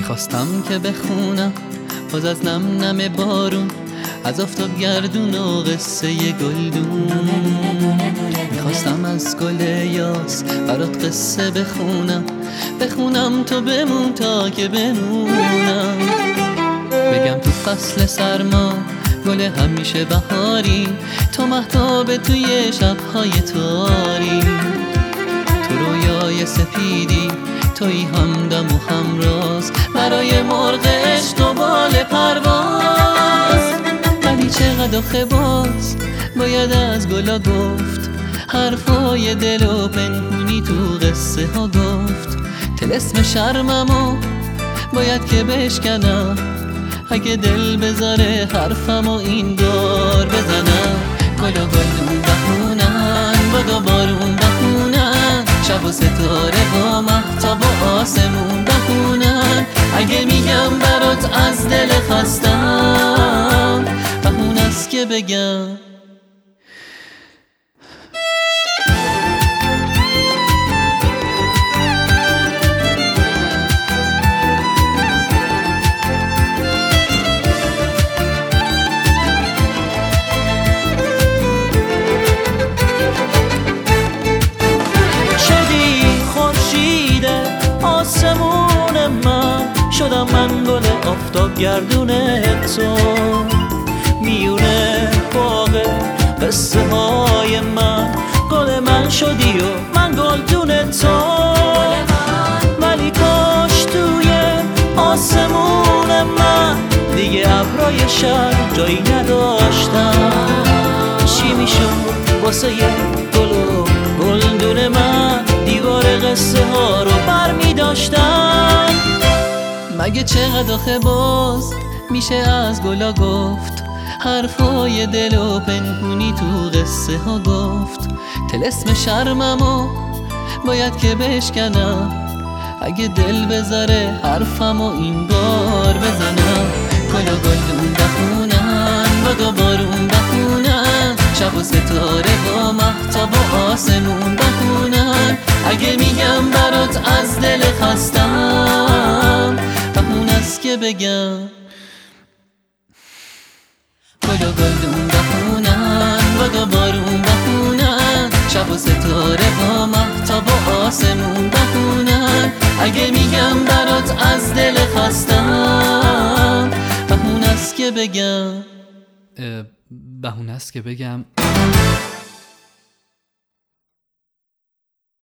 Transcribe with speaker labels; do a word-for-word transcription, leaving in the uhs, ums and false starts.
Speaker 1: میخواستم که بخونم باز از نم نم بارون، از آفتاب گردون و قصه گلدون. میخواستم از گل یاس برات قصه بخونم، بخونم تو بمون تا که بمونم. بگم تو فصل سرما گل همیشه بهاری، تو مهتاب توی شبهای تاری. تو رویای سپیدی توی همدم و همراز، برای مرغ عشق و بال پرواز. ولی چقدر آخه باز باید از گلا گفت، حرفای دل و پنهونی تو قصه ها گفت. طلسم شرممو باید که بشکنم، اگه دل بذاره حرفمو این دار بزنم. گل و گلدون بخونن، باد و بارون بخونن، شب و ستاره با مهتاب و آسمون بخونن. اگه میگم برات از دل خستم، بهون است که بگم آسمون من شدم، من گل آفتاب گردون تو. میونه باغ قصه های من گل من شدی و من گلدون تو. ولی کاش توی آسمون من دیگه ابرای شب جایی نداشتم. چی میشد واسه یه گل و گلدون من، دیوار قصه ها رو بر می داشتن. مگه چقدر آخه باز میشه از گلا گفت، حرفای دل و پنهونی تو قصه ها گفت. طلسم شرممو باید که بشکنم، اگه دل بذاره حرفمو این بار بزنم. گل و گلدون بخونن، باد و بارون بخونن، شب و ستاره با مهتاب و آسمون بخونن. اگه میگم برات از دل خستم، بهون است که بگم گل و گلدون بخونن، باد و بارون بخونن، شب و ستاره با مهتاب و آسمون بخونن. اگه میگم برات از دل خستم، بهون است که بگم
Speaker 2: بهونه است که بگم